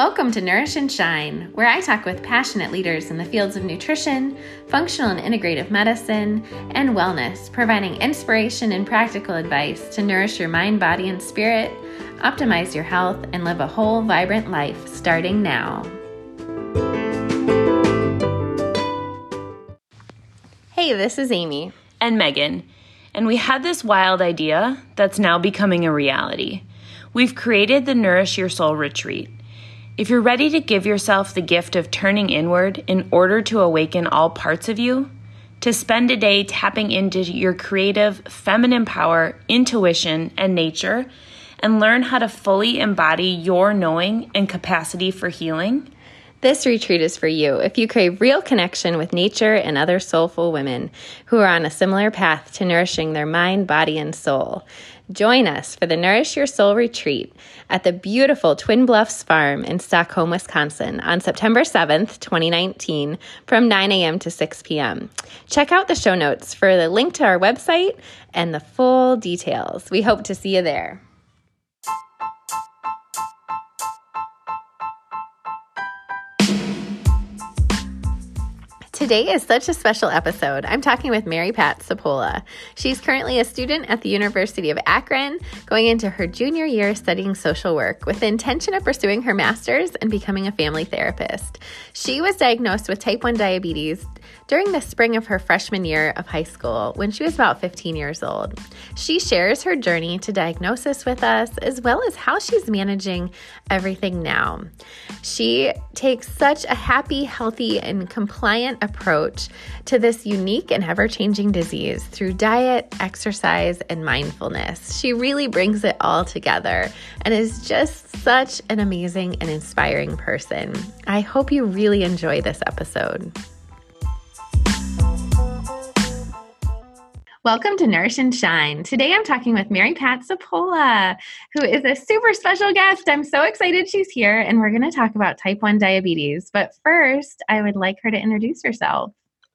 Welcome to Nourish and Shine, where I talk with passionate leaders in the fields of nutrition, functional and integrative medicine, and wellness, providing inspiration and practical advice to nourish your mind, body, and spirit, optimize your health, and live a whole, vibrant life starting now. Hey, this is Amy. And Megan. And we had this wild idea that's now becoming a reality. We've created the Nourish Your Soul Retreat. If you're ready to give yourself the gift of turning inward in order to awaken all parts of you, to spend a day tapping into your creative, feminine power, intuition, and nature, and learn how to fully embody your knowing and capacity for healing, this retreat is for you if you crave real connection with nature and other soulful women who are on a similar path to nourishing their mind, body, and soul. Join us for the Nourish Your Soul Retreat at the beautiful Twin Bluffs Farm in Stockholm, Wisconsin on September 7th, 2019 from 9 a.m. to 6 p.m. Check out the show notes for the link to our website and the full details. We hope to see you there. Today is such a special episode. I'm talking with Mary Pat Sapola. She's currently a student at the University of Akron, going into her junior year studying social work with the intention of pursuing her master's and becoming a family therapist. She was diagnosed with type 1 diabetes during the spring of her freshman year of high school when she was about 15 years old. She shares her journey to diagnosis with us, as well as how she's managing everything now. She takes such a happy, healthy, and compliant approach to this unique and ever-changing disease through diet, exercise, and mindfulness. She really brings it all together and is just such an amazing and inspiring person. I hope you really enjoy this episode. Welcome to Nourish and Shine. Today I'm talking with Mary Pat Sapola, who is a super special guest. I'm so excited she's here, and we're going to talk about type 1 diabetes. But first, I would like her to introduce herself.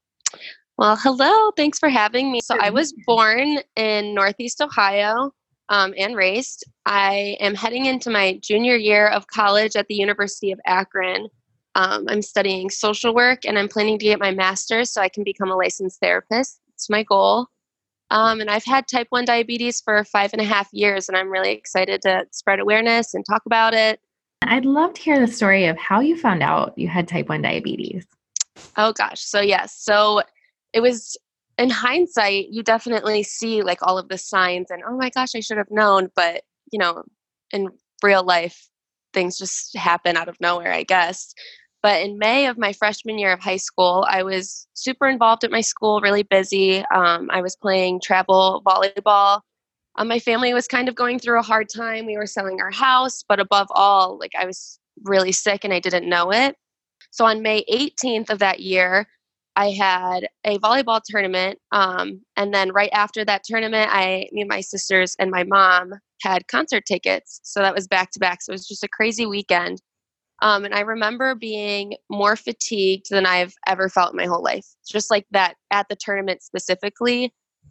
Well, hello. Thanks for having me. So I was born in Northeast Ohio and raised. I am heading into my junior year of college at the University of Akron. I'm studying social work, and I'm planning to get my master's so I can become a licensed therapist. It's my goal. And I've had type 1 diabetes for 5.5 years, and I'm really excited to spread awareness and talk about it. I'd love to hear the story of how you found out you had type 1 diabetes. Oh, gosh. So, yes. So it was, in hindsight, you definitely see like all of the signs and, oh my gosh, I should have known. But, you know, in real life, things just happen out of nowhere, I guess. But in May of my freshman year of high school, I was super involved at my school, really busy. I was playing travel volleyball. My family was kind of going through a hard time. We were selling our house, but above all, like I was really sick and I didn't know it. So on May 18th of that year, I had a volleyball tournament. And then right after that tournament, me and my sisters and my mom had concert tickets. So that was back to back. So it was just a crazy weekend. And I remember being more fatigued than I've ever felt in my whole life. Just like that at the tournament specifically.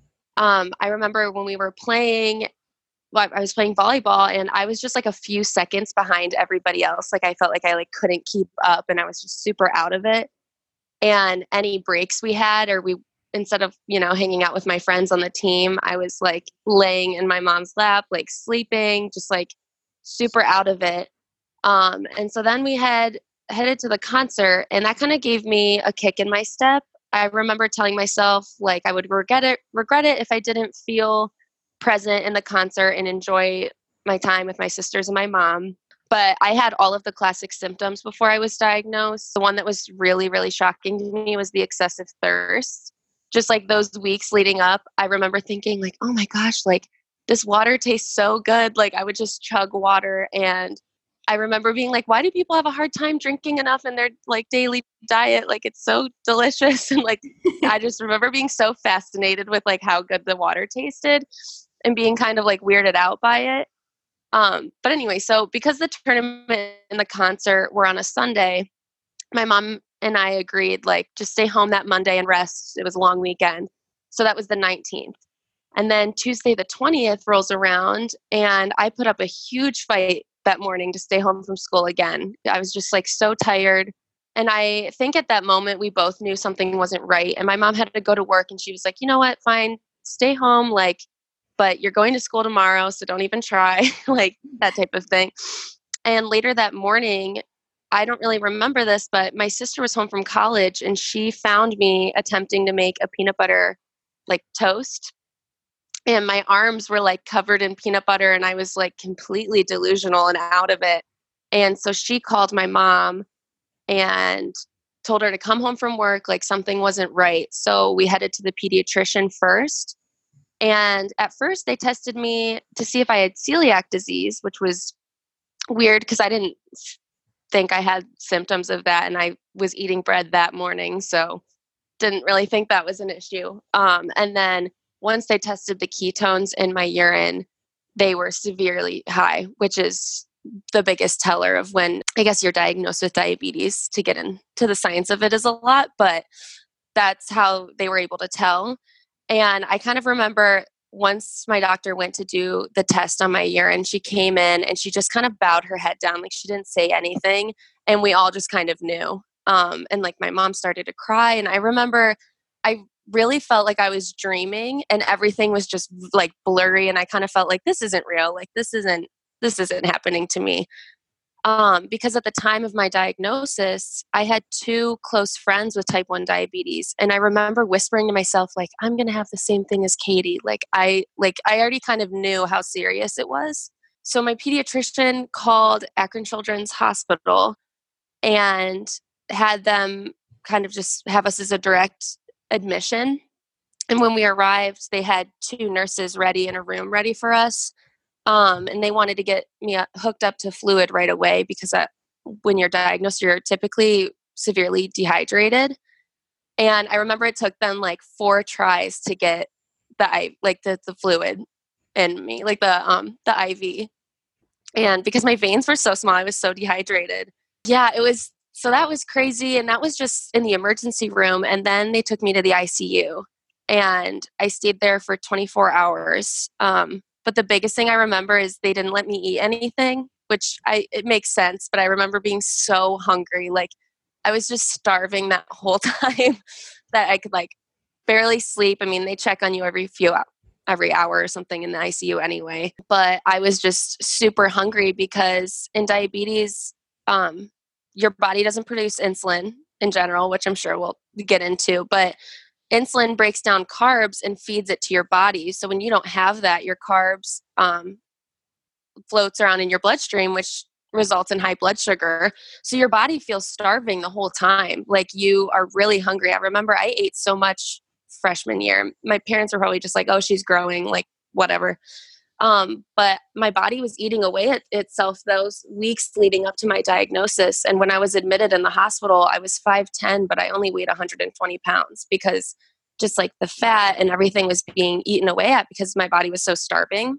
I remember when we were playing, I was playing volleyball and I was just like a few seconds behind everybody else. Like I felt like I couldn't keep up and I was just super out of it. And any breaks we had, instead of, hanging out with my friends on the team, I was like laying in my mom's lap, like sleeping, just like super out of it. And so then we headed to the concert, and that kind of gave me a kick in my step. I remember telling myself like I would regret it if I didn't feel present in the concert and enjoy my time with my sisters and my mom. But I had all of the classic symptoms before I was diagnosed. The one that was really, really shocking to me was the excessive thirst. Just like those weeks leading up, I remember thinking like, oh my gosh, like this water tastes so good. Like I would just chug water. And I remember being like, why do people have a hard time drinking enough in their like daily diet? Like it's so delicious. And like, I just remember being so fascinated with like how good the water tasted and being kind of like weirded out by it. But anyway, so because the tournament and the concert were on a Sunday, my mom and I agreed like just stay home that Monday and rest. It was a long weekend. So that was the 19th. And then Tuesday the 20th rolls around and I put up a huge fight that morning to stay home from school again. I was just like so tired. And I think at that moment we both knew something wasn't right. And my mom had to go to work and she was like, you know what, fine, stay home. Like, but you're going to school tomorrow, so don't even try, like that type of thing. And later that morning, I don't really remember this, but my sister was home from college and she found me attempting to make a peanut butter like toast. And my arms were like covered in peanut butter and I was like completely delusional and out of it. And so she called my mom and told her to come home from work, like something wasn't right. So we headed to the pediatrician first. And at first they tested me to see if I had celiac disease, which was weird because I didn't think I had symptoms of that. And I was eating bread that morning. So didn't really think that was an issue. And then once they tested the ketones in my urine, they were severely high, which is the biggest teller of when I guess you're diagnosed with diabetes. To get into the science of it is a lot, but that's how they were able to tell. And I kind of remember once my doctor went to do the test on my urine, she came in and she just kind of bowed her head down, like she didn't say anything. And we all just kind of knew. And like my mom started to cry. And I remember I really felt like I was dreaming and everything was just like blurry. And I kind of felt like this isn't real. Like this isn't happening to me. Because at the time of my diagnosis, I had 2 close friends with type 1 diabetes. And I remember whispering to myself, like, I'm going to have the same thing as Katie. I already kind of knew how serious it was. So my pediatrician called Akron Children's Hospital and had them kind of just have us as a direct admission. And when we arrived, they had 2 nurses ready in a room ready for us. And they wanted to get me hooked up to fluid right away because when you're diagnosed, you're typically severely dehydrated. And I remember it took them like 4 tries to get the fluid in me, like the IV. And because my veins were so small, I was so dehydrated. Yeah, so that was crazy. And that was just in the emergency room. And then they took me to the ICU and I stayed there for 24 hours. But the biggest thing I remember is they didn't let me eat anything, which it makes sense. But I remember being so hungry. Like I was just starving that whole time that I could like barely sleep. I mean, they check on you every hour or something in the ICU anyway. But I was just super hungry because in diabetes, your body doesn't produce insulin in general, which I'm sure we'll get into. But insulin breaks down carbs and feeds it to your body. So when you don't have that, your carbs floats around in your bloodstream, which results in high blood sugar. So your body feels starving the whole time. Like you are really hungry. I remember I ate so much freshman year. My parents were probably just like, oh, she's growing, like whatever. But my body was eating away at itself those weeks leading up to my diagnosis. And when I was admitted in the hospital, I was 5'10", but I only weighed 120 pounds because just like the fat and everything was being eaten away at because my body was so starving.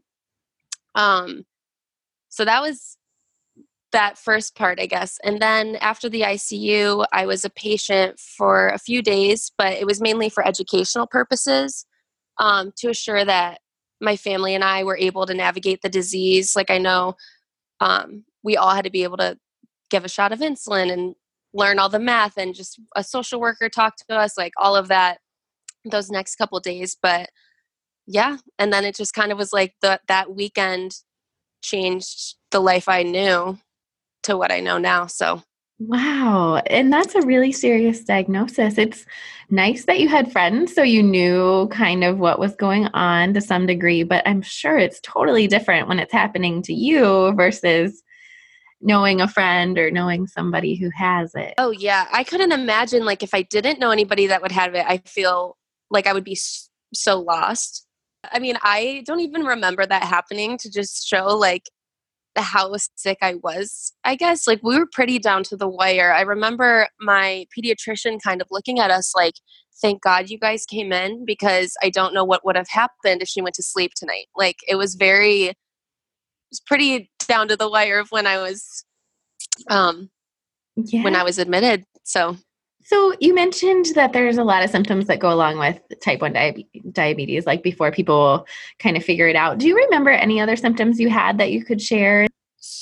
So that was that first part, I guess. And then after the ICU, I was a patient for a few days, but it was mainly for educational purposes, to assure that my family and I were able to navigate the disease. Like I know we all had to be able to give a shot of insulin and learn all the math, and just a social worker talked to us, like all of that those next couple days. But yeah, and then it just kind of was like that weekend changed the life I knew to what I know now. So wow. And that's a really serious diagnosis. It's nice that you had friends, so you knew kind of what was going on to some degree, but I'm sure it's totally different when it's happening to you versus knowing a friend or knowing somebody who has it. Oh yeah. I couldn't imagine, like, if I didn't know anybody that would have it, I feel like I would be so lost. I mean, I don't even remember that happening, to just show like how sick I was, I guess. Like we were pretty down to the wire. I remember my pediatrician kind of looking at us like, thank God you guys came in, because I don't know what would have happened if she went to sleep tonight. Like it was pretty down to the wire of when I was when I was admitted. So you mentioned that there's a lot of symptoms that go along with type 1 diabetes, like before people kind of figure it out. Do you remember any other symptoms you had that you could share?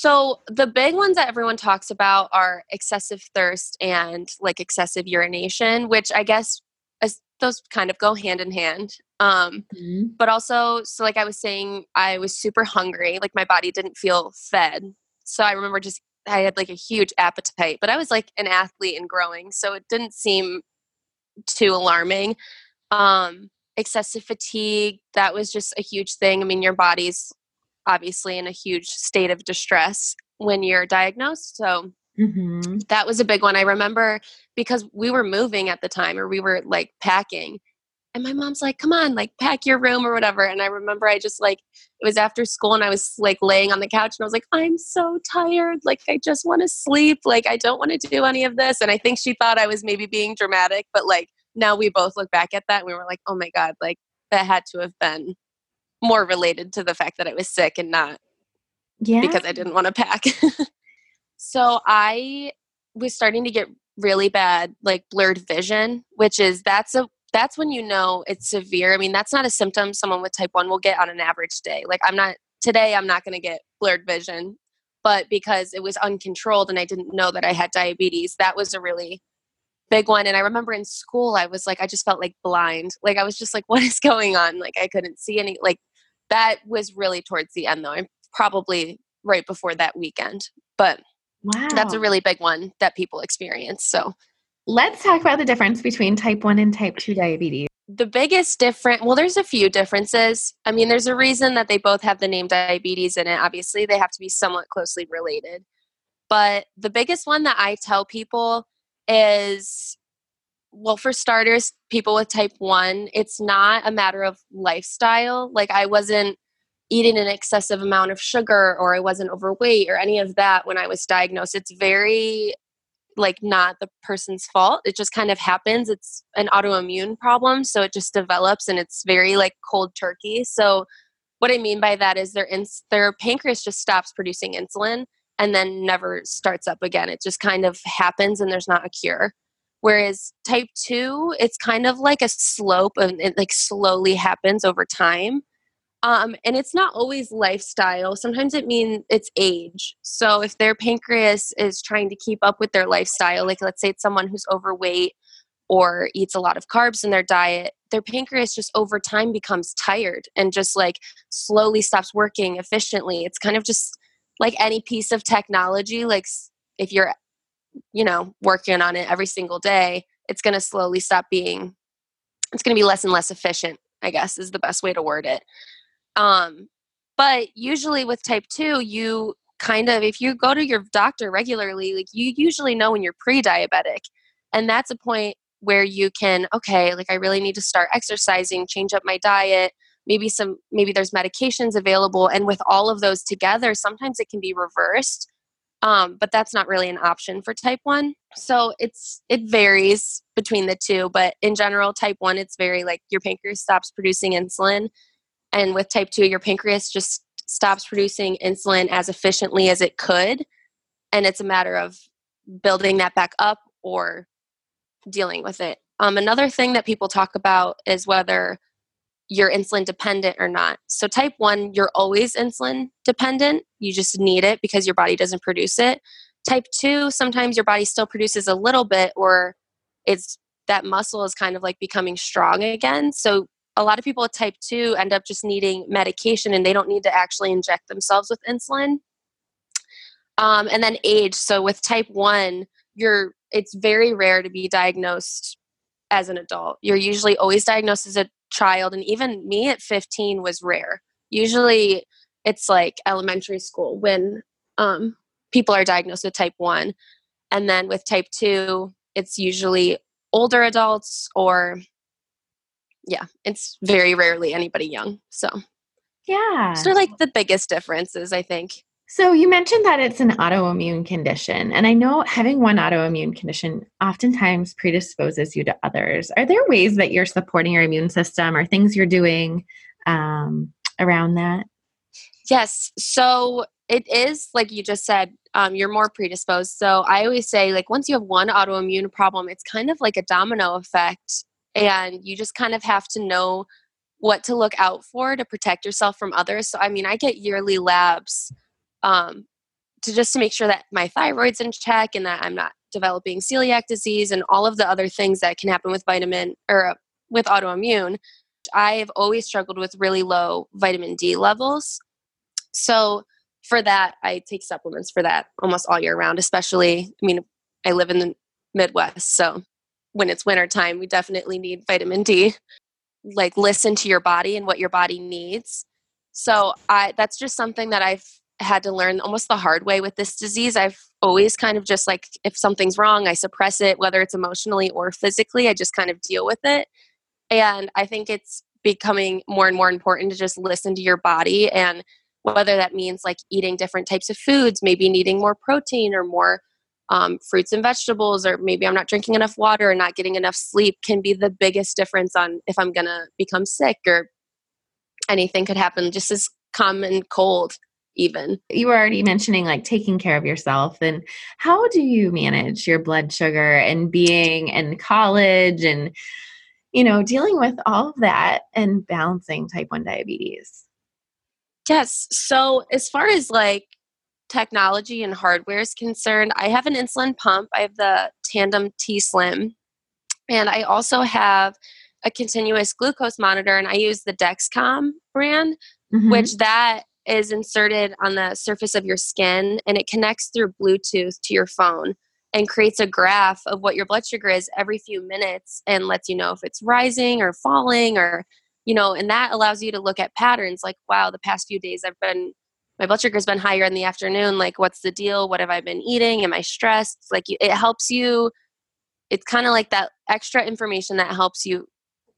So the big ones that everyone talks about are excessive thirst and like excessive urination, which I guess those kind of go hand in hand. But also, so like I was saying, I was super hungry. Like my body didn't feel fed. So I remember I had like a huge appetite, but I was like an athlete and growing. So it didn't seem too alarming. Excessive fatigue, that was just a huge thing. I mean, your body's obviously in a huge state of distress when you're diagnosed. So that was a big one. I remember because we were moving at the time, or we were like packing, and my mom's like, come on, like pack your room or whatever. And I remember I just like, it was after school and I was like laying on the couch and I was like, I'm so tired. Like, I just want to sleep. Like, I don't want to do any of this. And I think she thought I was maybe being dramatic, but like now we both look back at that and we were like, oh my God, like that had to have been more related to the fact that I was sick and not because I didn't want to pack. So I was starting to get really bad, like blurred vision, which is, that's when you know it's severe. I mean, that's not a symptom someone with type 1 will get on an average day. Like I'm not going to get blurred vision, but because it was uncontrolled and I didn't know that I had diabetes, that was a really big one. And I remember in school, I was like, I just felt like blind. Like I was just like, what is going on? Like I couldn't see any, like that was really towards the end though. I'm probably right before that weekend, but that's a really big one that people experience. So let's talk about the difference between type 1 and type 2 diabetes. The biggest well, there's a few differences. I mean, there's a reason that they both have the name diabetes in it. Obviously, they have to be somewhat closely related. But the biggest one that I tell people is, well, for starters, people with type 1, it's not a matter of lifestyle. Like I wasn't eating an excessive amount of sugar or I wasn't overweight or any of that when I was diagnosed. It's very like not the person's fault. It just kind of happens. It's an autoimmune problem. So it just develops and it's very like cold turkey. So what I mean by that is their pancreas just stops producing insulin and then never starts up again. It just kind of happens and there's not a cure. Whereas type 2, it's kind of like a slope and it like slowly happens over time. And it's not always lifestyle. Sometimes it means it's age. So if their pancreas is trying to keep up with their lifestyle, like let's say it's someone who's overweight or eats a lot of carbs in their diet, their pancreas just over time becomes tired and just like slowly stops working efficiently. It's kind of just like any piece of technology. Like if you're, working on it every single day, it's going to slowly it's going to be less and less efficient, I guess is the best way to word it. But usually with type 2, you kind of, if you go to your doctor regularly, like you usually know when you're pre-diabetic, and that's a point where you can, okay, like I really need to start exercising, change up my diet, maybe there's medications available. And with all of those together, sometimes it can be reversed. But that's not really an option for type 1. So it varies between the two, but in general, type 1, it's very like your pancreas stops producing insulin. And with type 2, your pancreas just stops producing insulin as efficiently as it could. And it's a matter of building that back up or dealing with it. Another thing that people talk about is whether you're insulin dependent or not. So type 1, you're always insulin dependent. You just need it because your body doesn't produce it. Type 2, sometimes your body still produces a little bit, or that muscle is kind of like becoming strong again. So a lot of people with type 2 end up just needing medication and they don't need to actually inject themselves with insulin. And then age. So with type 1, it's very rare to be diagnosed as an adult. You're usually always diagnosed as a child. And even me at 15 was rare. Usually it's like elementary school when people are diagnosed with type 1. And then with type 2, it's usually older adults or it's very rarely anybody young. So they're like the biggest differences, I think. So you mentioned that it's an autoimmune condition, and I know having one autoimmune condition oftentimes predisposes you to others. Are there ways that you're supporting your immune system or things you're doing around that? Yes. So it is, like you just said, you're more predisposed. So I always say, like, once you have one autoimmune problem, it's kind of like a domino effect, and you just kind of have to know what to look out for to protect yourself from others. So, I mean, I get yearly labs to make sure that my thyroid's in check and that I'm not developing celiac disease and all of the other things that can happen with with autoimmune. I've always struggled with really low vitamin D levels. So for that, I take supplements for that almost all year round, especially, I mean, I live in the Midwest. So when it's winter time, we definitely need vitamin D. Like, listen to your body and what your body needs. So that's just something that I've had to learn almost the hard way with this disease. I've always kind of just like, if something's wrong, I suppress it, whether it's emotionally or physically, I just kind of deal with it. And I think it's becoming more and more important to just listen to your body, and whether that means like eating different types of foods, maybe needing more protein or more fruits and vegetables, or maybe I'm not drinking enough water or not getting enough sleep, can be the biggest difference on if I'm going to become sick, or anything could happen, just as common cold even. You were already mentioning like taking care of yourself, and how do you manage your blood sugar and being in college and, dealing with all of that and balancing type 1 diabetes? Yes. So as far as like technology and hardware is concerned, I have an insulin pump. I have the Tandem T Slim, and I also have a continuous glucose monitor, and I use the Dexcom brand, which that is inserted on the surface of your skin, and it connects through Bluetooth to your phone and creates a graph of what your blood sugar is every few minutes and lets you know if it's rising or falling, or and that allows you to look at patterns like, wow, the past few days my blood sugar's been higher in the afternoon. Like, what's the deal? What have I been eating? Am I stressed? Like, it helps you. It's kind of like that extra information that helps you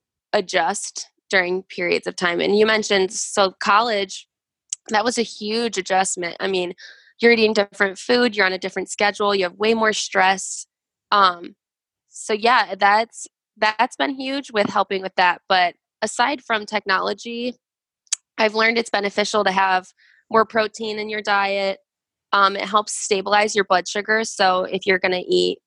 adjust during periods of time. And you mentioned, so college, that was a huge adjustment. I mean, you're eating different food, you're on a different schedule, you have way more stress. So yeah, that's been huge with helping with that. But aside from technology, I've learned it's beneficial to have more protein in your diet. It helps stabilize your blood sugar. So if you're going to eat,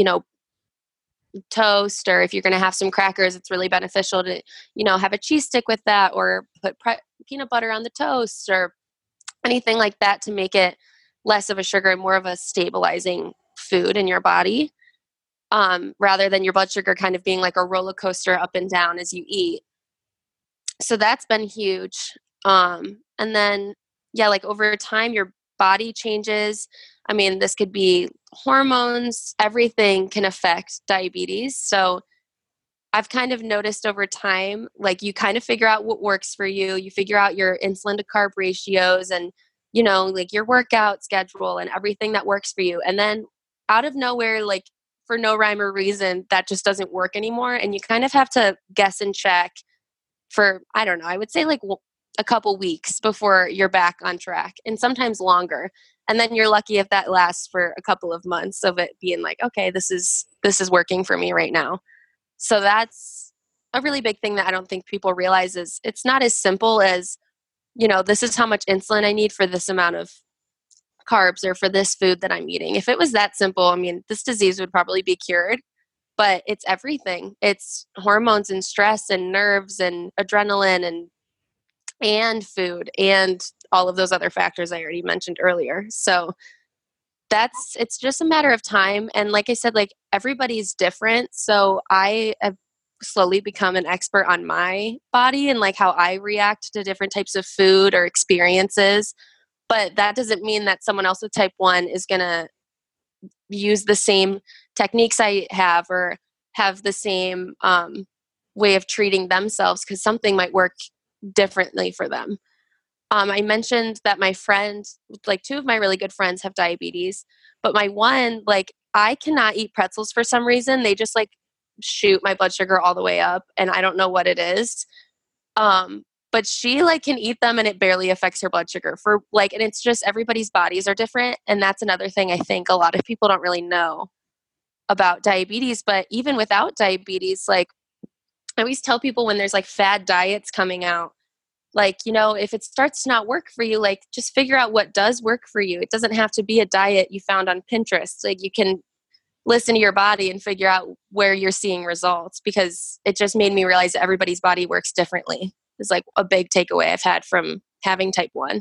toast, or if you're going to have some crackers, it's really beneficial to, have a cheese stick with that, or put peanut butter on the toast, or anything like that to make it less of a sugar and more of a stabilizing food in your body, rather than your blood sugar kind of being like a roller coaster up and down as you eat. So that's been huge. And then, yeah, like over time, your body changes. I mean, this could be hormones, everything can affect diabetes. So I've kind of noticed over time, like, you kind of figure out what works for you. You figure out your insulin to carb ratios and, like your workout schedule and everything that works for you. And then out of nowhere, like for no rhyme or reason, that just doesn't work anymore. And you kind of have to guess and check for, I don't know, I would say like a couple weeks before you're back on track, and sometimes longer. And then you're lucky if that lasts for a couple of months of it being like, okay, this is working for me right now. So that's a really big thing that I don't think people realize, is it's not as simple as, this is how much insulin I need for this amount of carbs or for this food that I'm eating. If it was that simple, I mean, this disease would probably be cured, but it's everything. It's hormones and stress and nerves and adrenaline and food and all of those other factors I already mentioned earlier. So it's just a matter of time. And like I said, like, everybody's different. So I have slowly become an expert on my body and like how I react to different types of food or experiences. But that doesn't mean that someone else with type 1 is going to use the same techniques I have or have the same way of treating themselves, because something might work differently for them. I mentioned that my friend, like two of my really good friends, have diabetes, but my one, like, I cannot eat pretzels for some reason. They just like shoot my blood sugar all the way up, and I don't know what it is. But she like can eat them and it barely affects her blood sugar for like, and it's just everybody's bodies are different. And that's another thing I think a lot of people don't really know about diabetes. But even without diabetes, like, I always tell people when there's like fad diets coming out, like, if it starts to not work for you, like, just figure out what does work for you. It doesn't have to be a diet you found on Pinterest. Like, you can listen to your body and figure out where you're seeing results, because it just made me realize that everybody's body works differently. It's like a big takeaway I've had from having type 1.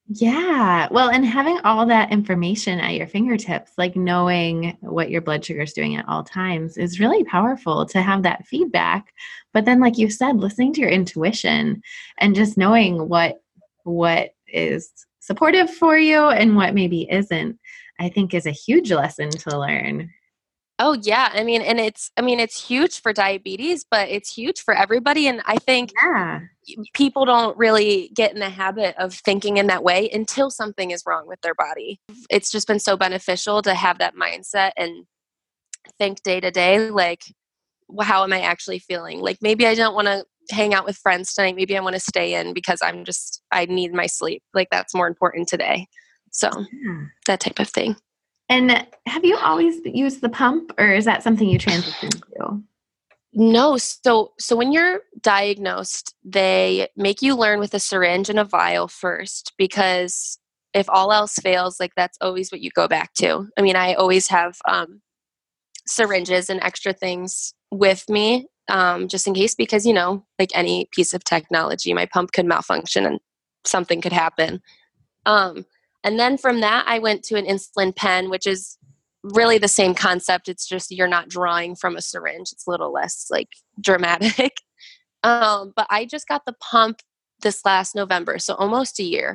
Yeah. Well, and having all that information at your fingertips, like knowing what your blood sugar is doing at all times is really powerful to have that feedback. But then, like you said, listening to your intuition and just knowing what is supportive for you and what maybe isn't, I think is a huge lesson to learn. Oh yeah, it's huge for diabetes, but it's huge for everybody, and I think Yeah. people don't really get in the habit of thinking in that way until something is wrong with their body. It's just been so beneficial to have that mindset and think day to day, like, how am I actually feeling? Like, maybe I don't want to hang out with friends tonight. Maybe I want to stay in because I need my sleep. Like, that's more important today. So, Yeah. that type of thing. And have you always used the pump, or is that something you transitioned to? No, so when you're diagnosed, they make you learn with a syringe and a vial first because if all else fails, like that's always what you go back to. I mean, I always have syringes and extra things with me just in case because, like any piece of technology, my pump could malfunction and something could happen. Um, and then from that, I went to an insulin pen, which is really the same concept. It's just you're not drawing from a syringe. It's a little less like dramatic. But I just got the pump this last November, so almost a year.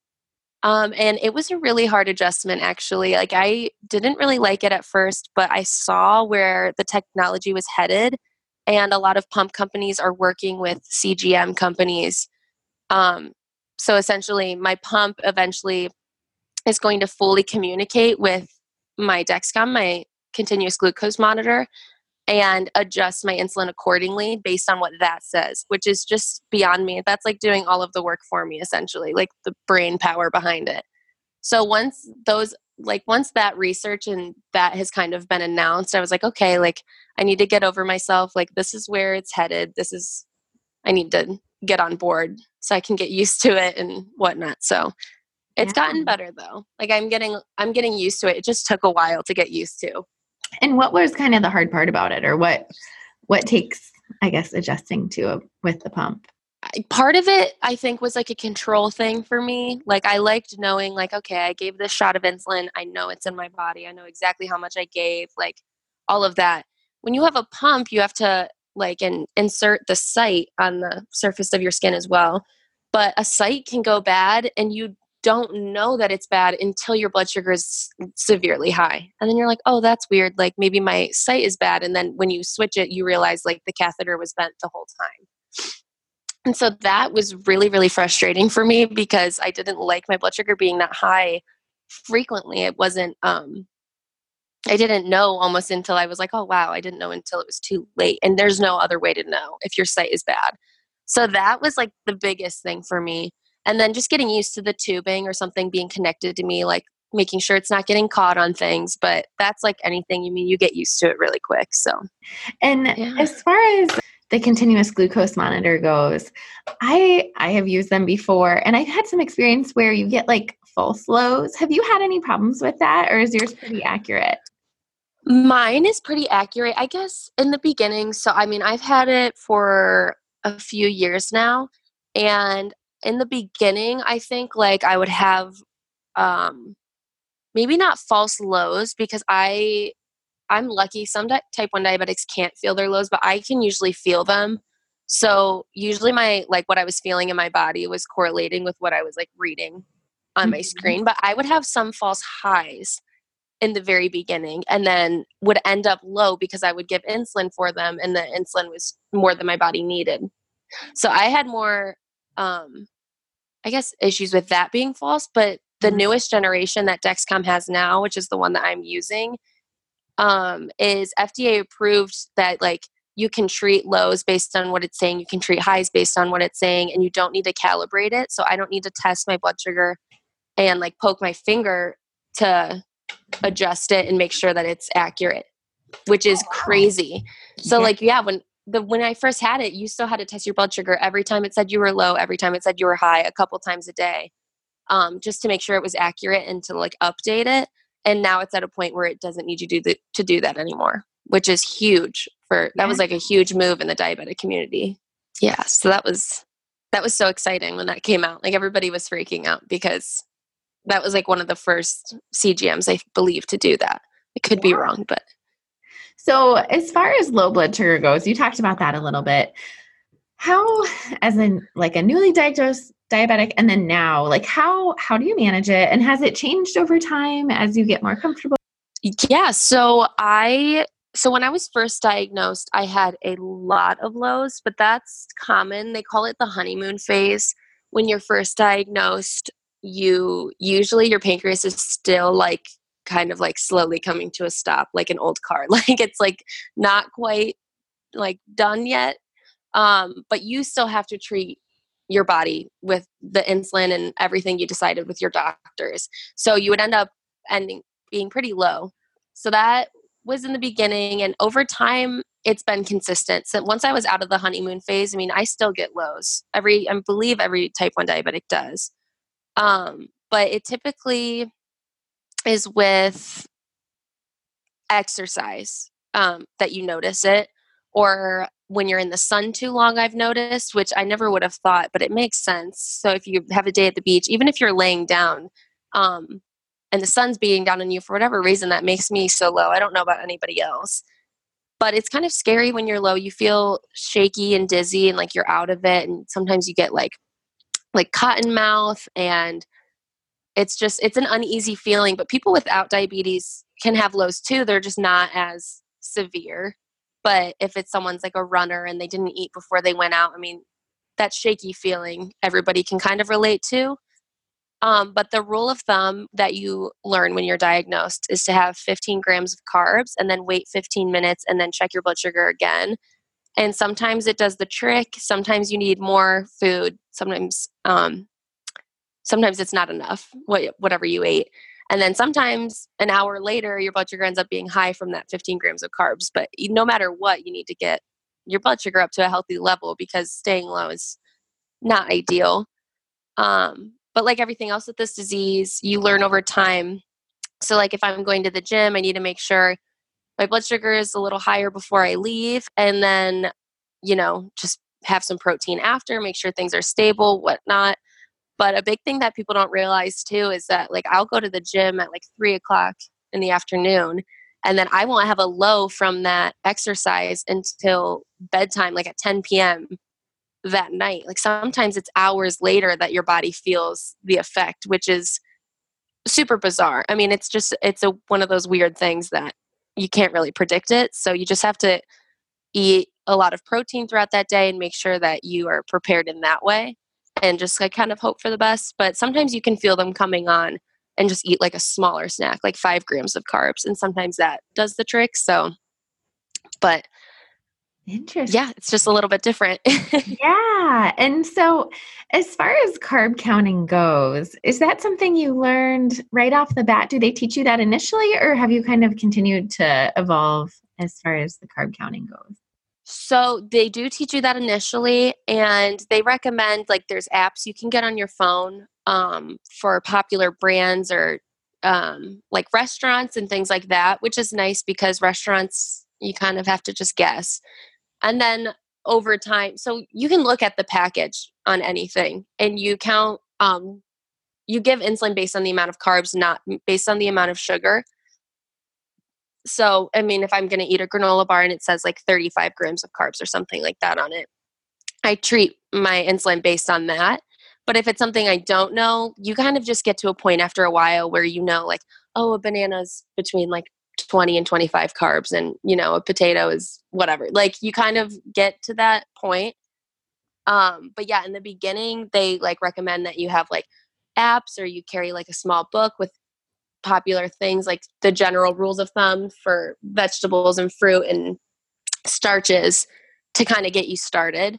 And it was a really hard adjustment, actually. Like, I didn't really like it at first, but I saw where the technology was headed. And a lot of pump companies are working with CGM companies. Um, so essentially, my pump eventually is going to fully communicate with my Dexcom, my continuous glucose monitor, and adjust my insulin accordingly based on what that says, which is just beyond me. That's like doing all of the work for me, essentially, like the brain power behind it. So once that research and that has kind of been announced, I was like, okay, like I need to get over myself. Like, this is where it's headed. I need to get on board so I can get used to it and whatnot. So it's Yeah. gotten better though. Like, I'm getting used to it. It just took a while to get used to. And what was kind of the hard part about it, or what takes, I guess, adjusting to with the pump? Part of it, I think, was like a control thing for me. Like, I liked knowing, like, okay, I gave this shot of insulin. I know it's in my body. I know exactly how much I gave, like all of that. When you have a pump, you have to like insert the site on the surface of your skin as well. But a site can go bad and you don't know that it's bad until your blood sugar is severely high. And then you're like, oh, that's weird. Like, maybe my site is bad. And then when you switch it, you realize like the catheter was bent the whole time. And so that was really, really frustrating for me because I didn't like my blood sugar being that high frequently. It wasn't, I didn't know almost until I was like, oh, wow, I didn't know until it was too late. And there's no other way to know if your site is bad. So that was like the biggest thing for me. And then just getting used to the tubing or something being connected to me, like making sure it's not getting caught on things. But that's like anything, you get used to it really quick. So, And yeah. as far as the continuous glucose monitor goes, I have used them before, and I've had some experience where you get like false lows. Have you had any problems with that, or is yours pretty accurate? Mine is pretty accurate, I guess, in the beginning. So, I mean, I've had it for a few years now. And in the beginning, I think like I would have um, maybe not false lows because I'm lucky. Some type 1 diabetics can't feel their lows, but I can usually feel them. So, usually my like what I was feeling in my body was correlating with what I was like reading on my Mhm. screen. But I would have some false highs in the very beginning and then would end up low because I would give insulin for them and the insulin was more than my body needed. So I had more I guess issues with that being false, but the Mhm. newest generation that Dexcom has now, which is the one that I'm using, is FDA approved that like you can treat lows based on what it's saying, you can treat highs based on what it's saying, and you don't need to calibrate it. So I don't need to test my blood sugar and like poke my finger to adjust it and make sure that it's accurate, which is crazy. So Yeah. like, yeah, when I first had it, you still had to test your blood sugar every time it said you were low, every time it said you were high, a couple times a day, just to make sure it was accurate and to like update it. And now it's at a point where it doesn't need you to do that anymore, which is huge. That Yeah. was like a huge move in the diabetic community. Yeah, so that was that was so exciting when that came out. Like everybody was freaking out because that was like one of the first CGMs, I believe, to do that. It could be wrong, but. So as far as low blood sugar goes, you talked about that a little bit. How, as in like a newly diagnosed diabetic, and then now, like how do you manage it? And has it changed over time as you get more comfortable? Yeah, so when I was first diagnosed, I had a lot of lows, but that's common. They call it the honeymoon phase. When you're first diagnosed, you usually your pancreas is still like kind of like slowly coming to a stop, like an old car. Like it's like not quite like done yet. But you still have to treat your body with the insulin and everything you decided with your doctors. So you would end up ending being pretty low. So that was in the beginning, and over time it's been consistent. So once I was out of the honeymoon phase, I mean, I still get lows. I believe every type 1 diabetic does. But it typically is with exercise that you notice it, or when you're in the sun too long, I've noticed, which I never would have thought, but it makes sense. So if you have a day at the beach, even if you're laying down and the sun's beating down on you for whatever reason, that makes me so low. I don't know about anybody else, but it's kind of scary when you're low. You feel shaky and dizzy and like you're out of it. And sometimes you get like cotton mouth, and it's an uneasy feeling. But people without diabetes can have lows too. They're just not as severe. But if it's someone's like a runner and they didn't eat before they went out, I mean, that shaky feeling everybody can kind of relate to. But the rule of thumb that you learn when you're diagnosed is to have 15 grams of carbs and then wait 15 minutes and then check your blood sugar again. And sometimes it does the trick. Sometimes you need more food. Sometimes it's not enough, whatever you ate. And then sometimes an hour later, your blood sugar ends up being high from that 15 grams of carbs. But no matter what, you need to get your blood sugar up to a healthy level because staying low is not ideal. But like everything else with this disease, you learn over time. So like if I'm going to the gym, I need to make sure my blood sugar is a little higher before I leave. And then, just have some protein after, make sure things are stable, whatnot. But a big thing that people don't realize too is that like I'll go to the gym at like 3:00 in the afternoon, and then I won't have a low from that exercise until bedtime, like at 10 p.m. that night. Like sometimes it's hours later that your body feels the effect, which is super bizarre. I mean, it's one of those weird things that you can't really predict it. So you just have to eat a lot of protein throughout that day and make sure that you are prepared in that way, and just like kind of hope for the best. But sometimes you can feel them coming on and just eat like a smaller snack, like 5 grams of carbs. And sometimes that does the trick. So, but Interesting. yeah, it's just a little bit different. Yeah. And so as far as carb counting goes, is that something you learned right off the bat? Do they teach you that initially, or have you kind of continued to evolve as far as the carb counting goes? So they do teach you that initially, and they recommend like there's apps you can get on your phone for popular brands or like restaurants and things like that, which is nice because restaurants you kind of have to just guess. And then over time, so you can look at the package on anything and you count, you give insulin based on the amount of carbs, not based on the amount of sugar. So, I mean, if I'm going to eat a granola bar and it says like 35 grams of carbs or something like that on it, I treat my insulin based on that. But if it's something I don't know, you kind of just get to a point after a while where like, oh, a banana's between like 20 and 25 carbs, and, a potato is whatever. Like you kind of get to that point. But yeah, in the beginning, they like recommend that you have like apps or you carry like a small book with popular things like the general rules of thumb for vegetables and fruit and starches to kind of get you started.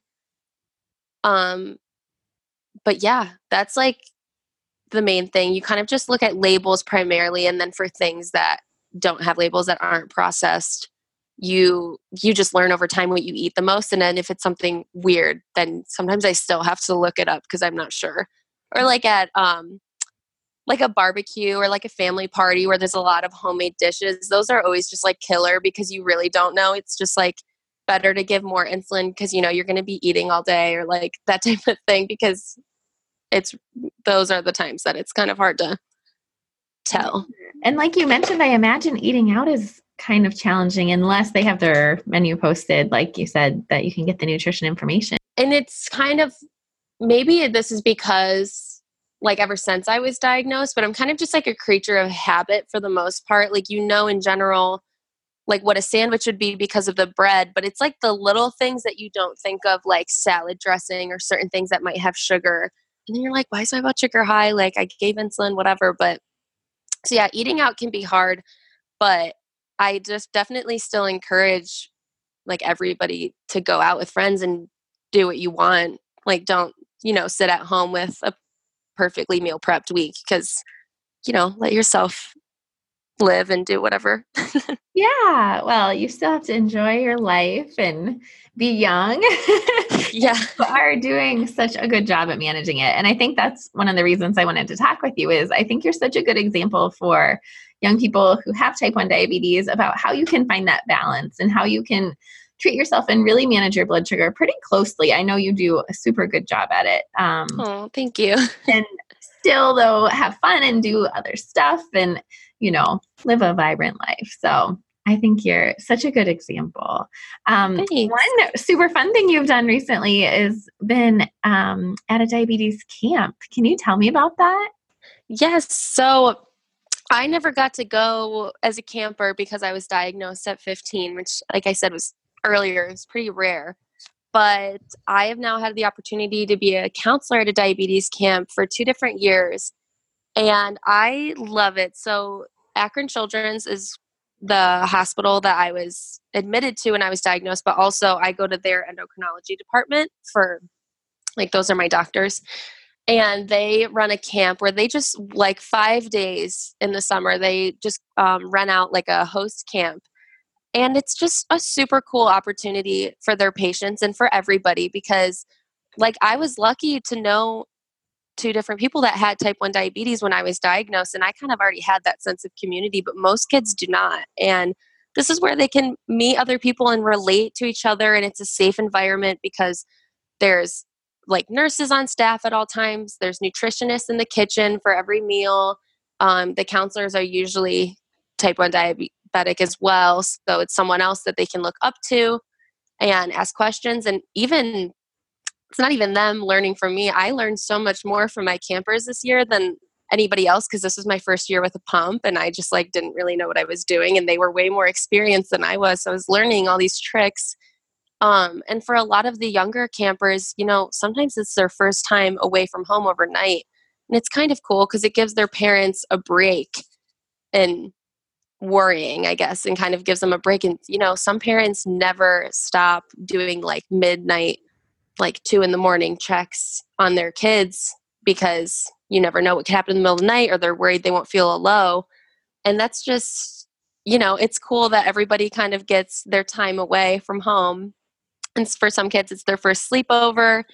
But yeah, that's like the main thing. You kind of just look at labels primarily, and then for things that don't have labels that aren't processed, you just learn over time what you eat the most. And then if it's something weird, then sometimes I still have to look it up because I'm not sure. Or like at like a barbecue or like a family party where there's a lot of homemade dishes, those are always just like killer because you really don't know. It's just like better to give more insulin because, you're going to be eating all day or like that type of thing, because those are the times that it's kind of hard to tell. And like you mentioned, I imagine eating out is kind of challenging unless they have their menu posted, like you said, that you can get the nutrition information. And it's kind of, maybe this is because like ever since I was diagnosed, but I'm kind of just like a creature of habit for the most part. Like, in general, like what a sandwich would be because of the bread, but it's like the little things that you don't think of, like salad dressing or certain things that might have sugar. And then you're like, why is my blood sugar high? Like I gave insulin, whatever. But so yeah, eating out can be hard, but I just definitely still encourage like everybody to go out with friends and do what you want. Like don't, sit at home with a perfectly meal prepped week because, let yourself live and do whatever. Yeah. Well, you still have to enjoy your life and be young. Yeah. You are doing such a good job at managing it. And I think that's one of the reasons I wanted to talk with you is I think you're such a good example for young people who have type 1 diabetes about how you can find that balance and how you can treat yourself and really manage your blood sugar pretty closely. I know you do a super good job at it. Oh, thank you. And still, though, have fun and do other stuff and, live a vibrant life. So I think you're such a good example. One super fun thing you've done recently is been at a diabetes camp. Can you tell me about that? Yes. So I never got to go as a camper because I was diagnosed at 15, which, like I said, was earlier. It's pretty rare. But I have now had the opportunity to be a counselor at a diabetes camp for 2 different years. And I love it. So Akron Children's is the hospital that I was admitted to when I was diagnosed, but also I go to their endocrinology department for, like, those are my doctors. And they run a camp where they just, like 5 days in the summer, they just rent out like a host camp. And it's just a super cool opportunity for their patients and for everybody because, like, I was lucky to know 2 different people that had type 1 diabetes when I was diagnosed, and I kind of already had that sense of community, but most kids do not. And this is where they can meet other people and relate to each other, and it's a safe environment because there's like nurses on staff at all times. There's nutritionists in the kitchen for every meal. The counselors are usually type 1 diabetic as well, so it's someone else that they can look up to and ask questions. And even it's not even them learning from me. I learned so much more from my campers this year than anybody else because this was my first year with a pump and I just like didn't really know what I was doing, and they were way more experienced than I was. So I was learning all these tricks. And for a lot of the younger campers, sometimes it's their first time away from home overnight. And it's kind of cool because it gives their parents a break and worrying, I guess, and kind of gives them a break. And, some parents never stop doing like midnight, like 2 a.m. checks on their kids because you never know what could happen in the middle of the night, or they're worried they won't feel low. And that's just, it's cool that everybody kind of gets their time away from home. And for some kids, it's their first sleepover.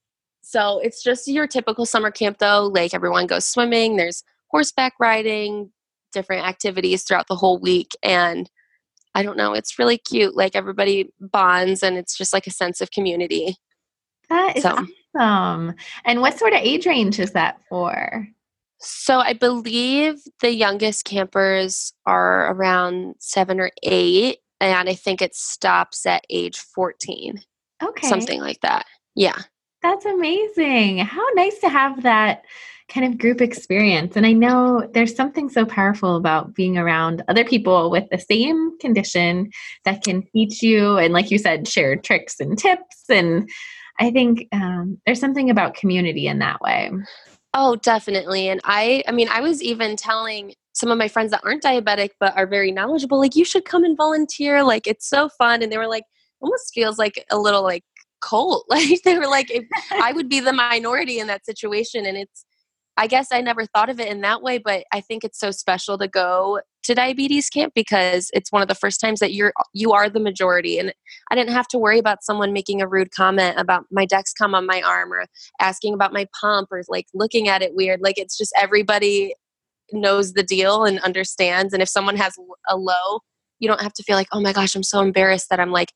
So it's just your typical summer camp, though. Like everyone goes swimming, there's horseback riding, different activities throughout the whole week. And I don't know, it's really cute. Like everybody bonds and it's just like a sense of community. That is awesome. And what sort of age range is that for? So I believe the youngest campers are around 7 or 8. And I think it stops at age 14. Okay. Something like that. Yeah. That's amazing. How nice to have that kind of group experience. And I know there's something so powerful about being around other people with the same condition that can teach you and, like you said, share tricks and tips. And I think there's something about community in that way. Oh, definitely. And I was even telling some of my friends that aren't diabetic but are very knowledgeable, like, you should come and volunteer. Like, it's so fun. And they were like, almost feels like a little like cult. Like they were like, I would be the minority in that situation. And I guess I never thought of it in that way, but I think it's so special to go to diabetes camp because it's one of the first times that you are the majority. And I didn't have to worry about someone making a rude comment about my Dexcom on my arm or asking about my pump or like looking at it weird. Like, it's just everybody knows the deal and understands. And if someone has a low, you don't have to feel like, oh my gosh, I'm so embarrassed that I'm like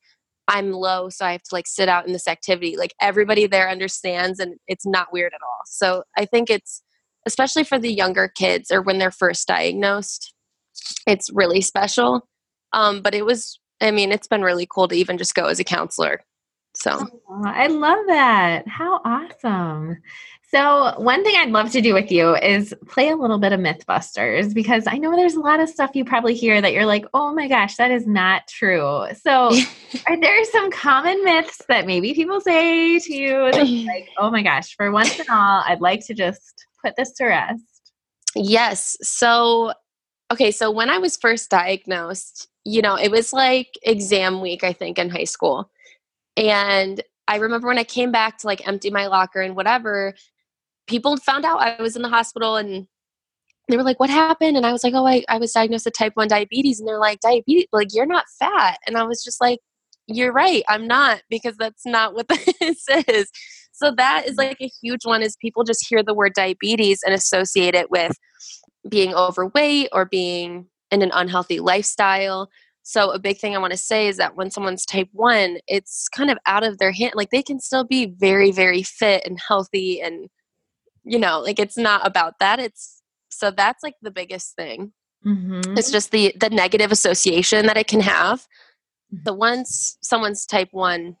I'm low, so I have to like sit out in this activity. Like everybody there understands and it's not weird at all. So I think it's, especially for the younger kids or when they're first diagnosed, it's really special. But it's been really cool to even just go as a counselor. So Oh, I love that. How awesome. So, one thing I'd love to do with you is play a little bit of Mythbusters because I know there's a lot of stuff you probably hear that you're like, oh my gosh, that is not true. So, are there some common myths that maybe people say to you that you're like, oh my gosh, for once and all, I'd like to just put this to rest? yes. So, okay. So when I was first diagnosed, it was like exam week, I think, in high school. And I remember when I came back to like empty my locker and whatever, people found out I was in the hospital and they were like, what happened? And I was like, oh, I was diagnosed with type 1 diabetes. And they're like, diabetes, like, you're not fat. And I was just like, you're right. I'm not, because that's not what this is. So that is like a huge one, is people just hear the word diabetes and associate it with being overweight or being in an unhealthy lifestyle. So a big thing I want to say is that when someone's type 1, it's kind of out of their hand. Like they can still be very, very fit and healthy and, like it's not about that. So that's like the biggest thing. Mm-hmm. It's just the negative association that it can have. So once someone's type 1,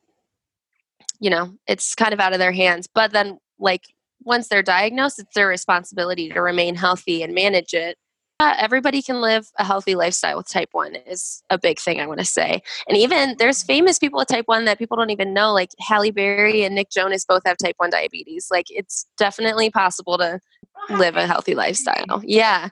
it's kind of out of their hands. But then like once they're diagnosed, it's their responsibility to remain healthy and manage it. Everybody can live a healthy lifestyle with type 1 is a big thing I want to say. And even there's famous people with type 1 that people don't even know, like Halle Berry and Nick Jonas both have type 1 diabetes. Like it's definitely possible to live a healthy lifestyle. Yeah.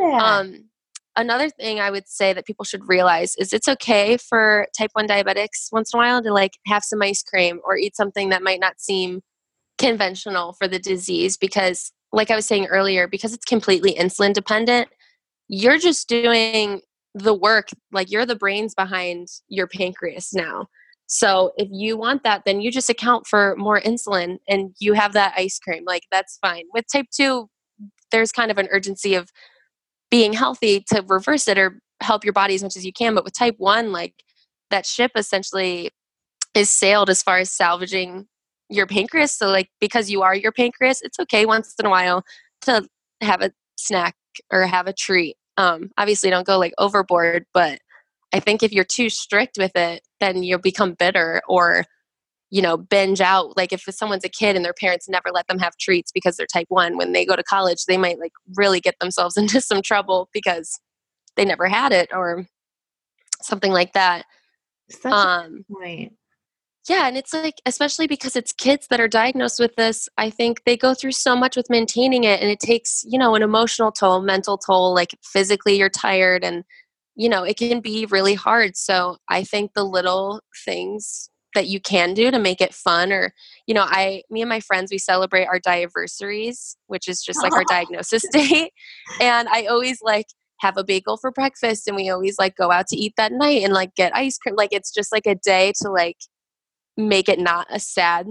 Another thing I would say that people should realize is it's okay for type 1 diabetics once in a while to like have some ice cream or eat something that might not seem conventional for the disease, because like I was saying earlier, because it's completely insulin dependent, you're just doing the work. Like you're the brains behind your pancreas now. So if you want that, then you just account for more insulin and you have that ice cream. Like that's fine. With type 2, there's kind of an urgency of being healthy to reverse it or help your body as much as you can. But with type 1, like that ship essentially is sailed as far as salvaging your pancreas. So like, because you are your pancreas, it's okay once in a while to have a snack or have a treat. Obviously don't go like overboard, but I think if you're too strict with it, then you'll become bitter or, binge out. Like if someone's a kid and their parents never let them have treats because they're type 1, when they go to college, they might like really get themselves into some trouble because they never had it or something like that. Such a good point. Yeah, and it's like, especially because it's kids that are diagnosed with this, I think they go through so much with maintaining it, and it takes, an emotional toll, mental toll, like physically you're tired and, it can be really hard. So I think the little things that you can do to make it fun, or, me and my friends, we celebrate our diaversaries, which is just like our diagnosis date. And I always like have a bagel for breakfast, and we always like go out to eat that night and like get ice cream. Like it's just like a day to like make it not a sad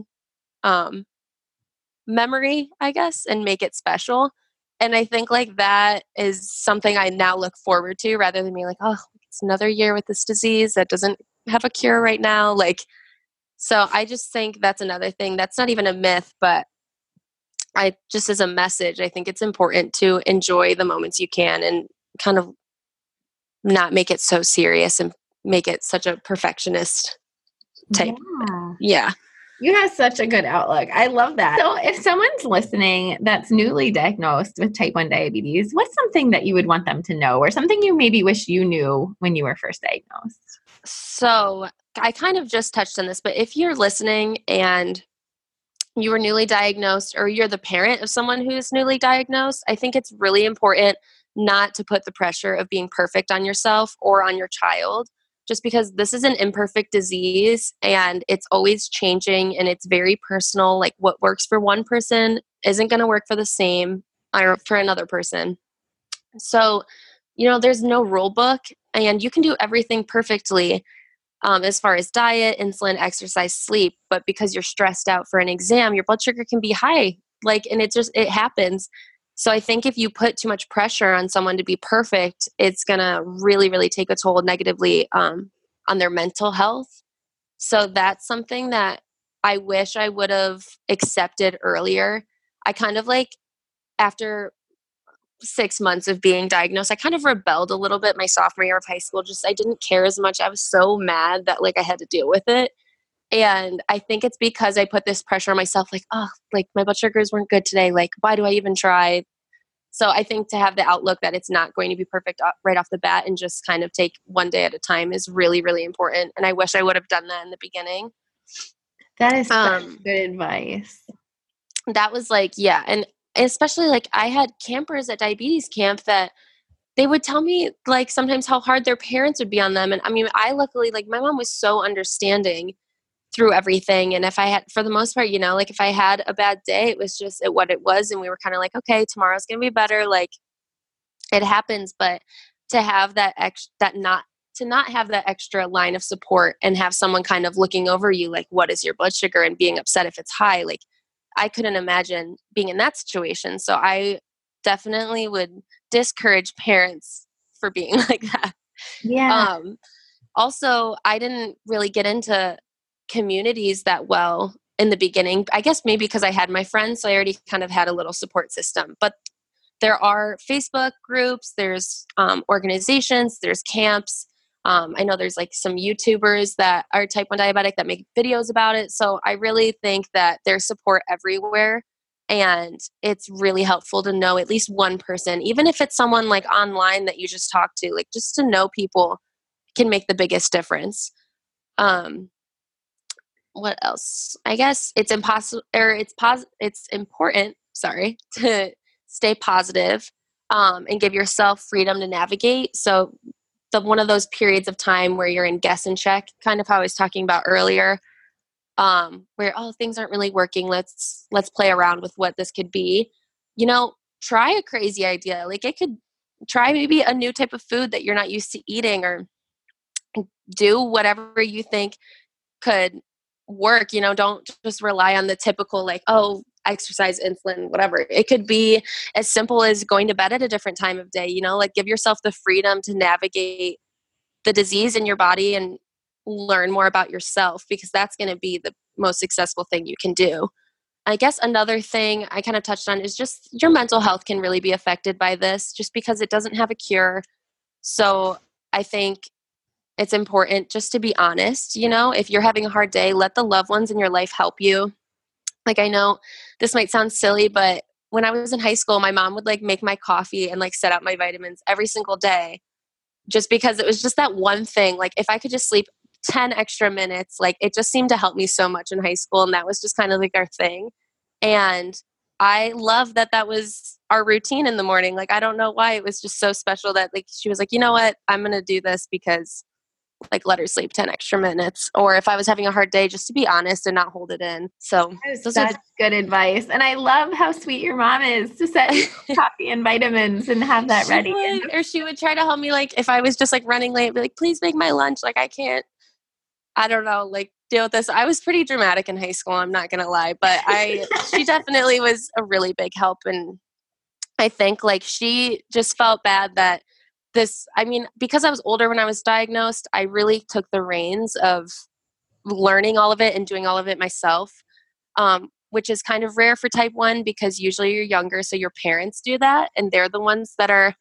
memory, I guess, and make it special. And I think like that is something I now look forward to, rather than being like, oh, it's another year with this disease that doesn't have a cure right now. Like, so I just think that's another thing that's not even a myth, but I just, as a message, I think it's important to enjoy the moments you can and kind of not make it so serious and make it such a perfectionist type. Yeah. You have such a good outlook. I love that. So if someone's listening that's newly diagnosed with type 1 diabetes, what's something that you would want them to know, or something you maybe wish you knew when you were first diagnosed? So I kind of just touched on this, but if you're listening and you were newly diagnosed, or you're the parent of someone who's newly diagnosed, I think it's really important not to put the pressure of being perfect on yourself or on your child, just because this is an imperfect disease and it's always changing and it's very personal. Like what works for one person isn't going to work for the same or for another person. So, there's no rule book, and you can do everything perfectly as far as diet, insulin, exercise, sleep. But because you're stressed out for an exam, your blood sugar can be high. And it happens. So I think if you put too much pressure on someone to be perfect, it's going to really, really take a toll negatively on their mental health. So that's something that I wish I would have accepted earlier. I kind of like, after 6 months of being diagnosed, I kind of rebelled a little bit my sophomore year of high school. Just, I didn't care as much. I was so mad that like I had to deal with it. And I think it's because I put this pressure on myself, like, oh, like my blood sugars weren't good today. Like, why do I even try? So I think to have the outlook that it's not going to be perfect right off the bat and just kind of take one day at a time is really, really important. And I wish I would have done that in the beginning. That is such good advice. That was like, yeah. And especially like I had campers at diabetes camp that they would tell me like sometimes how hard their parents would be on them. And I mean, I luckily, like my mom was so understanding through everything. And if I had, for the most part, you know, like if I had a bad day, it was just what it was. And we were kind of like, okay, tomorrow's going to be better. Like it happens. But to have that not have that extra line of support and have someone kind of looking over you, like, what is your blood sugar, and being upset if it's high. Like I couldn't imagine being in that situation. So I definitely would discourage parents for being like that. Yeah. Also, I didn't really get into communities that well in the beginning. I guess maybe because I had my friends, so I already kind of had a little support system. But there are Facebook groups, there's organizations, there's camps. I know there's like some YouTubers that are type 1 diabetic that make videos about it. So I really think that there's support everywhere. And it's really helpful to know at least one person, even if it's someone like online that you just talk to, like just to know people can make the biggest difference. What else? I guess it's impossible, or it's important, sorry, to stay positive, and give yourself freedom to navigate. So one of those periods of time where you're in guess and check, kind of how I was talking about earlier, where, oh, things aren't really working. Let's play around with what this could be. You know, try a crazy idea. Like it could try maybe a new type of food that you're not used to eating, or do whatever you think could work. You know, don't just rely on the typical like, oh, exercise, insulin, whatever. It could be as simple as going to bed at a different time of day. You know, like give yourself the freedom to navigate the disease in your body and learn more about yourself, because that's going to be the most successful thing you can do. I guess another thing I kind of touched on is just your mental health can really be affected by this, just because it doesn't have a cure. So I think it's important just to be honest. You know, if you're having a hard day, let the loved ones in your life help you. Like, I know this might sound silly, but when I was in high school, my mom would like make my coffee and like set out my vitamins every single day, just because it was just that one thing. Like if I could just sleep 10 extra minutes, like it just seemed to help me so much in high school. And that was just kind of like our thing. And I love that that was our routine in the morning. Like, I don't know why, it was just so special that like she was like, you know what, I'm going to do this because like let her sleep 10 extra minutes. Or if I was having a hard day, just to be honest and not hold it in. So that's good advice. And I love how sweet your mom is to set coffee and vitamins and have that ready. Or she would try to help me, like if I was just like running late, be like, please make my lunch. Like I can't, I don't know, like deal with this. I was pretty dramatic in high school, I'm not gonna lie, but she definitely was a really big help. And I think like she just felt bad that because I was older when I was diagnosed, I really took the reins of learning all of it and doing all of it myself, which is kind of rare for type 1 because usually you're younger, so your parents do that, and they're the ones that are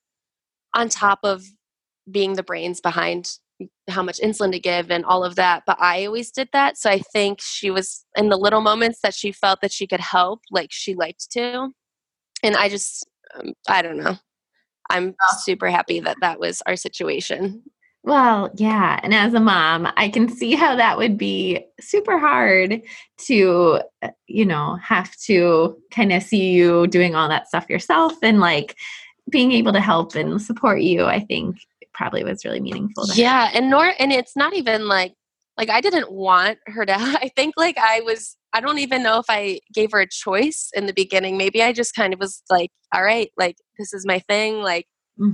on top of being the brains behind how much insulin to give and all of that. But I always did that. So I think she was, in the little moments that she felt that she could help, like she liked to. And I just, I don't know. I'm super happy that that was our situation. Well, yeah. And as a mom, I can see how that would be super hard to, have to kind of see you doing all that stuff yourself, and like being able to help and support you. I think it probably was really meaningful. Yeah. And it's not even like I didn't want her to, I think like I don't even know if I gave her a choice in the beginning. Maybe I just kind of was like, all right, like this is my thing. Like,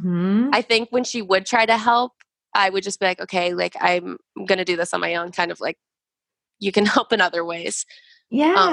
I think when she would try to help, I would just be like, okay, like I'm going to do this on my own, kind of like you can help in other ways. Yeah.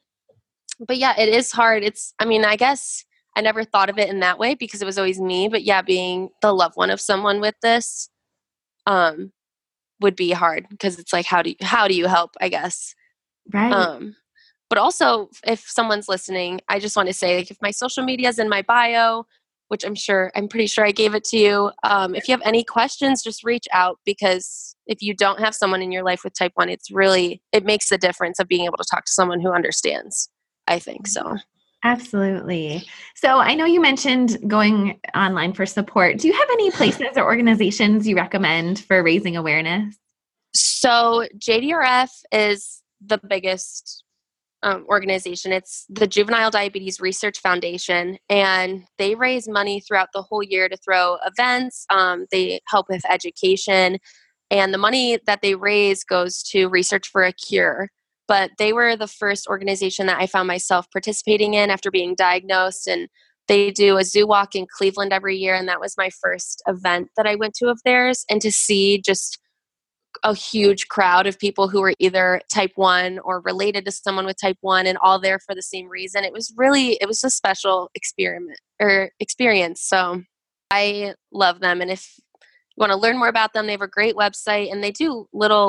But yeah, it is hard. I guess I never thought of it in that way because it was always me, but yeah, being the loved one of someone with this, would be hard because it's like, how do you help, I guess. Right. But also if someone's listening, I just want to say, like, if my social media is in my bio, which I'm pretty sure I gave it to you. If you have any questions, just reach out, because if you don't have someone in your life with type 1, it makes the difference of being able to talk to someone who understands, I think so. Absolutely. So I know you mentioned going online for support. Do you have any places or organizations you recommend for raising awareness? So JDRF is the biggest organization. It's the Juvenile Diabetes Research Foundation, and they raise money throughout the whole year to throw events. They help with education, and the money that they raise goes to research for a cure. But they were the first organization that I found myself participating in after being diagnosed, and they do a zoo walk in Cleveland every year, and that was my first event that I went to of theirs. And to see just a huge crowd of people who were either type 1 or related to someone with type 1 and all there for the same reason, it was a special experience. So I love them. And if you want to learn more about them, they have a great website, and they do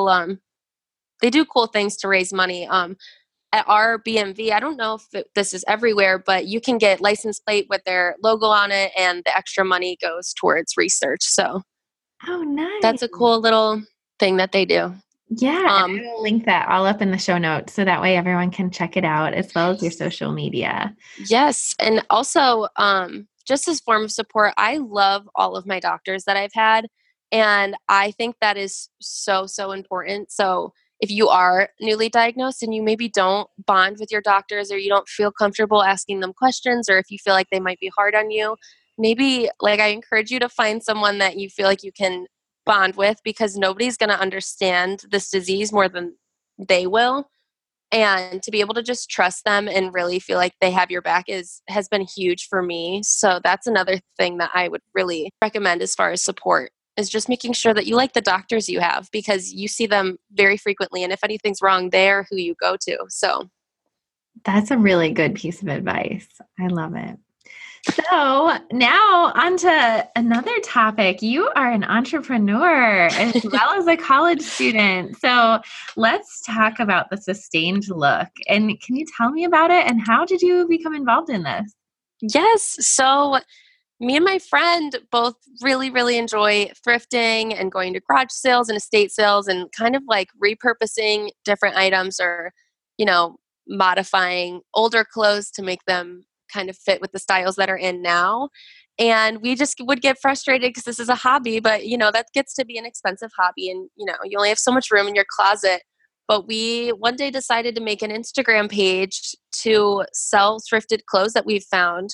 they do cool things to raise money. At our BMV, I don't know if this is everywhere, but you can get license plate with their logo on it, and the extra money goes towards research. So Oh, nice. that's a cool little thing that they do. Yeah, and I will link that all up in the show notes so that way everyone can check it out, as well as your social media. Yes. And also, just as form of support, I love all of my doctors that I've had. And I think that is so, so important. So if you are newly diagnosed and you maybe don't bond with your doctors, or you don't feel comfortable asking them questions, or if you feel like they might be hard on you, maybe, like, I encourage you to find someone that you feel like you can bond with, because nobody's going to understand this disease more than they will. And to be able to just trust them and really feel like they have your back has been huge for me. So that's another thing that I would really recommend as far as support, is just making sure that you like the doctors you have, because you see them very frequently, and if anything's wrong, they're who you go to. So that's a really good piece of advice. I love it. So now on to another topic. You are an entrepreneur as well as a college student. So let's talk about the Sustained Look. And can you tell me about it, and how did you become involved in this? yes. So me and my friend both really, really enjoy thrifting and going to garage sales and estate sales, and kind of like repurposing different items, or, modifying older clothes to make them kind of fit with the styles that are in now. And we just would get frustrated because this is a hobby, but that gets to be an expensive hobby, and you only have so much room in your closet. But we one day decided to make an Instagram page to sell thrifted clothes that we've found.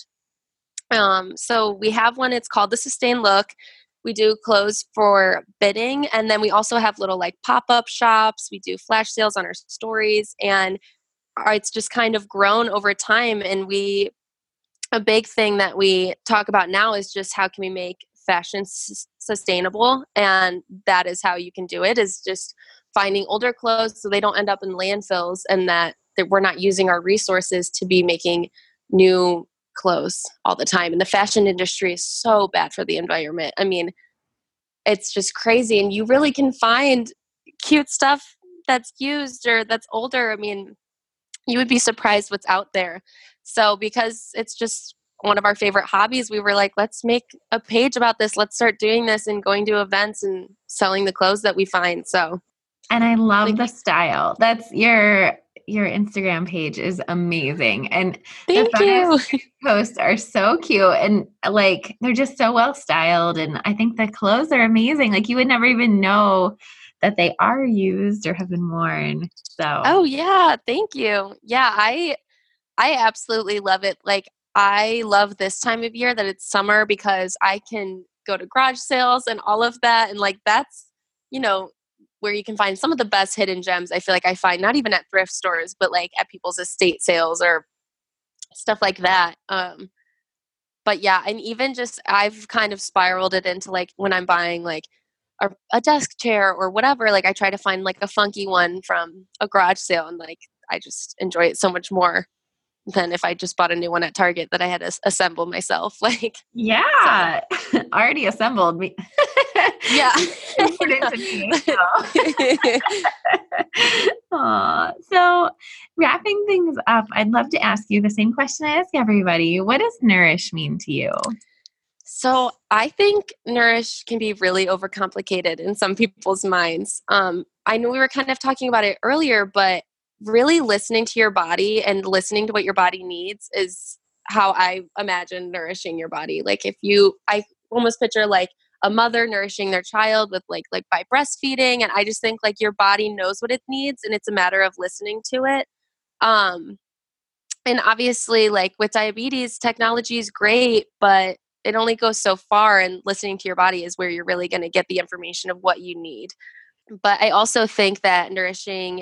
So we have one, it's called the Sustain Look. We do clothes for bidding, and then we also have little like pop-up shops. We do flash sales on our stories, and it's just kind of grown over time. And a big thing that we talk about now is just how can we make fashion sustainable, and that is how you can do it, is just finding older clothes so they don't end up in landfills, and that we're not using our resources to be making new clothes all the time. And the fashion industry is so bad for the environment. I mean, it's just crazy. And you really can find cute stuff that's used or that's older. I mean, you would be surprised what's out there. So because it's just one of our favorite hobbies, we were like, let's make a page about this. Let's start doing this and going to events and selling the clothes that we find. So, and I love the style. That's your Instagram page is amazing. And thank you. Posts are so cute, and like they're just so well styled. And I think the clothes are amazing. Like you would never even know that they are used or have been worn. So oh yeah, thank you. Yeah, I absolutely love it. Like I love this time of year that it's summer, because I can go to garage sales and all of that, and like that's where you can find some of the best hidden gems. I feel like I find not even at thrift stores, but like at people's estate sales or stuff like that. But yeah, and even just I've kind of spiraled it into like when I'm buying like a desk chair or whatever, like I try to find like a funky one from a garage sale, and like I just enjoy it so much more than if I just bought a new one at Target that I had to assemble myself. Like, yeah, so. Already assembled. Yeah. important to me. So wrapping things up, I'd love to ask you the same question I ask everybody. What does nourish mean to you? So I think nourish can be really overcomplicated in some people's minds. I know we were kind of talking about it earlier, but really listening to your body and listening to what your body needs is how I imagine nourishing your body. Like I almost picture like a mother nourishing their child with like by breastfeeding, and I just think like your body knows what it needs, and it's a matter of listening to it. Um, and obviously, like with diabetes, technology is great, but it only goes so far, and listening to your body is where you're really going to get the information of what you need. But I also think that nourishing,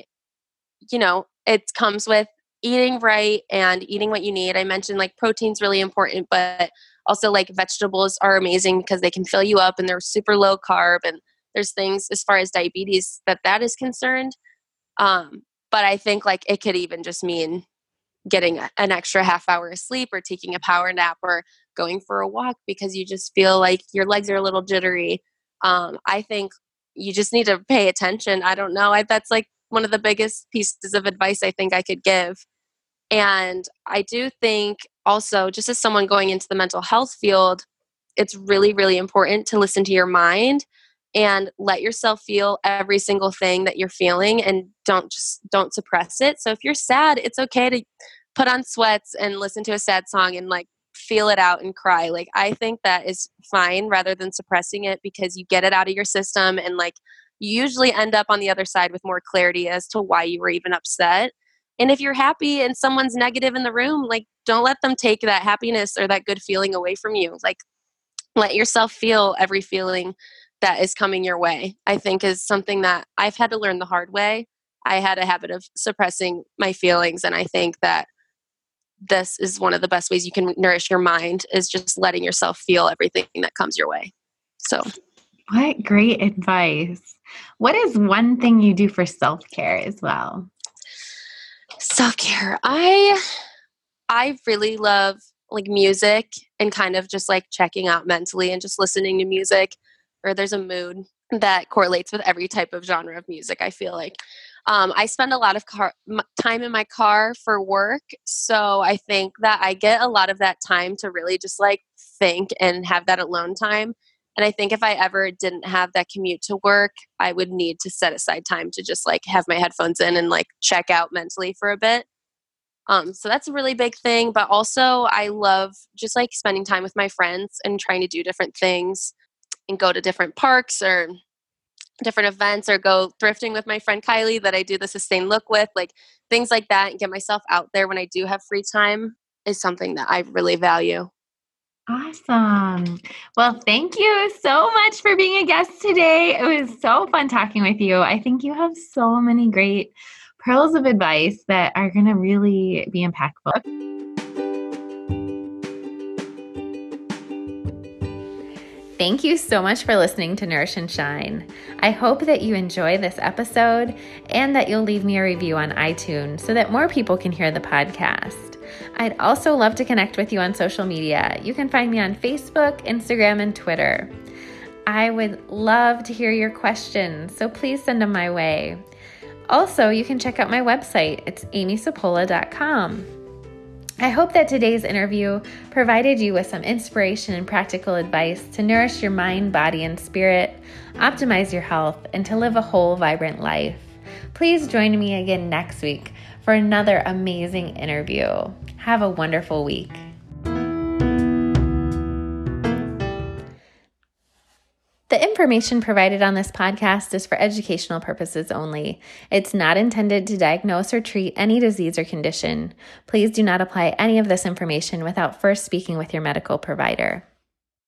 it comes with eating right and eating what you need. I mentioned like protein's really important, but also like vegetables are amazing because they can fill you up and they're super low carb. And there's things as far as diabetes that is concerned. But I think like it could even just mean getting an extra half hour of sleep or taking a power nap or going for a walk because you just feel like your legs are a little jittery. I think you just need to pay attention. I don't know. That's like one of the biggest pieces of advice I think I could give. And I do think also, just as someone going into the mental health field, it's really, really important to listen to your mind and let yourself feel every single thing that you're feeling and don't suppress it. So if you're sad, it's okay to put on sweats and listen to a sad song and like feel it out and cry. Like I think that is fine rather than suppressing it because you get it out of your system and like you usually end up on the other side with more clarity as to why you were even upset. And if you're happy and someone's negative in the room, like don't let them take that happiness or that good feeling away from you. Like let yourself feel every feeling that is coming your way, I think is something that I've had to learn the hard way. I had a habit of suppressing my feelings. And I think that this is one of the best ways you can nourish your mind is just letting yourself feel everything that comes your way. So what great advice. What is one thing you do for self-care as well? Self-care. I really love like music and kind of just like checking out mentally and just listening to music, or there's a mood that correlates with every type of genre of music. I feel like I spend a lot of time in my car for work. So I think that I get a lot of that time to really just like think and have that alone time. And I think if I ever didn't have that commute to work, I would need to set aside time to just like have my headphones in and like check out mentally for a bit. So that's a really big thing. But also I love just like spending time with my friends and trying to do different things and go to different parks or different events or go thrifting with my friend Kylie that I do the Sustain Look with, like things like that, and get myself out there when I do have free time is something that I really value. Awesome. Well, thank you so much for being a guest today. It was so fun talking with you. I think you have so many great pearls of advice that are going to really be impactful. Thank you so much for listening to Nourish and Shine. I hope that you enjoy this episode and that you'll leave me a review on iTunes so that more people can hear the podcast. I'd also love to connect with you on social media. You can find me on Facebook, Instagram, and Twitter. I would love to hear your questions, so please send them my way. Also, you can check out my website. It's amysapola.com. I hope that today's interview provided you with some inspiration and practical advice to nourish your mind, body, and spirit, optimize your health, and to live a whole, vibrant life. Please join me again next week for another amazing interview. Have a wonderful week. The information provided on this podcast is for educational purposes only. It's not intended to diagnose or treat any disease or condition. Please do not apply any of this information without first speaking with your medical provider.